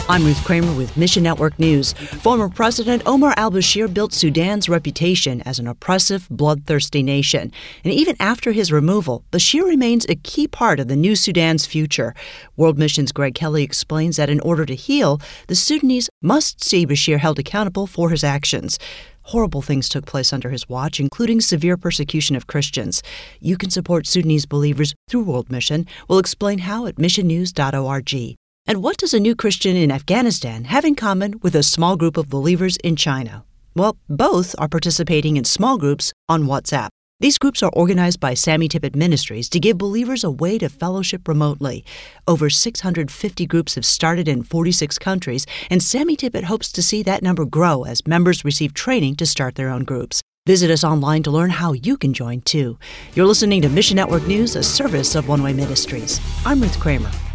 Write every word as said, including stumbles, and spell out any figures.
I'm Ruth Kramer with Mission Network News. Former President Omar al-Bashir built Sudan's reputation as an oppressive, bloodthirsty nation. And even after his removal, Bashir remains a key part of the new Sudan's future. World Mission's Greg Kelly explains that in order to heal, the Sudanese must see Bashir held accountable for his actions. Horrible things took place under his watch, including severe persecution of Christians. You can support Sudanese believers through World Mission. We'll explain how at mission news dot org. And what does a new Christian in Afghanistan have in common with a small group of believers in China? Well, both are participating in small groups on WhatsApp. These groups are organized by Sammy Tippit Ministries to give believers a way to fellowship remotely. Over six hundred fifty groups have started in forty-six countries, and Sammy Tippit hopes to see that number grow as members receive training to start their own groups. Visit us online to learn how you can join, too. You're listening to Mission Network News, a service of One Way Ministries. I'm Ruth Kramer.